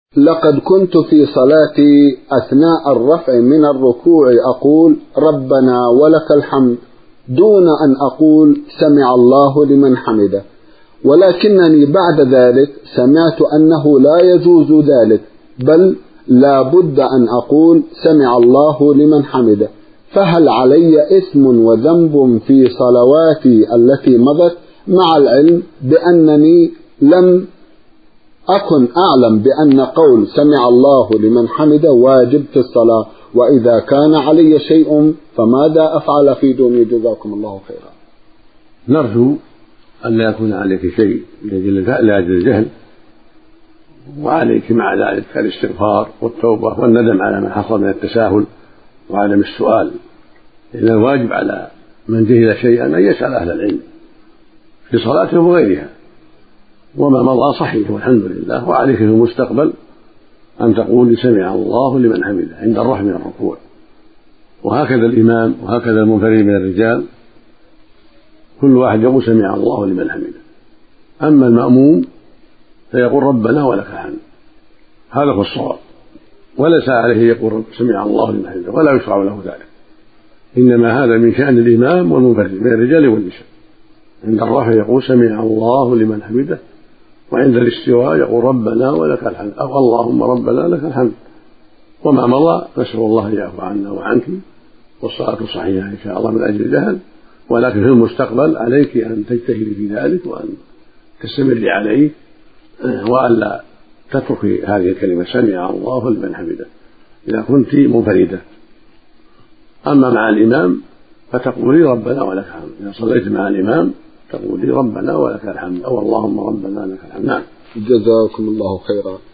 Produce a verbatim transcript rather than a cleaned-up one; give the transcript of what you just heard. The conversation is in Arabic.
لقد كنت في صلاتي أثناء الرفع من الركوع أقول ربنا ولك الحمد دون أن أقول سمع الله لمن حمده، ولكنني بعد ذلك سمعت أنه لا يجوز ذلك، بل لا بد أن أقول سمع الله لمن حمده، فهل علي إثم وذنب في صلواتي التي مضت، مع العلم بأنني لم أكن أعلم بأن قول سمع الله لمن حمده واجب في الصلاة، وإذا كان علي شيء فماذا أفعل في دوني؟ جزاكم الله خيرا. نرجو أن لا يكون عليك شيء لأجل الجهل، وعليك مع ذلك الاستغفار والتوبة والندم على ما حصل من التساهل وعدم السؤال، لأن الواجب على من جهل شيئا أن يسأل أهل العلم في صلاته وغيرها، وما مضى صحيح والحمد لله. وعليك في المستقبل أن تقول سمع الله لمن حمده عند الرفع من الركوع، وهكذا الإمام وهكذا المنفرد من الرجال، كل واحد يقول سمع الله لمن حمده. أما المأموم فيقول ربنا ولك الحمد، هذا هو الصواب، وليس عليه يقول سمع الله لمن حمده، ولا يشرع له ذلك، إنما هذا من شأن الإمام والمنفرد من الرجال والنساء. عند الرفع يقول سمع الله لمن حمده، وعند الاستواء يقول ربنا ولك الحمد أو اللهم ربنا لك الحمد. وما مضى نسأل الله أن يعفو عنا وعنك، والصلاة صحيحة إن شاء الله من أجل الجهل، ولكن في المستقبل عليك أن تجتهدي في ذلك وأن تستمري عليه، وألا تتركي هذه الكلمة سمع الله لمن حمده إذا كنت منفردة. أما مع الإمام فتقولي ربنا ولك الحمد، إذا صليت مع الإمام تقولي ربنا ولك الحمد أو اللهم ربنا لك الحمد. نعم. جزاكم الله خيرا.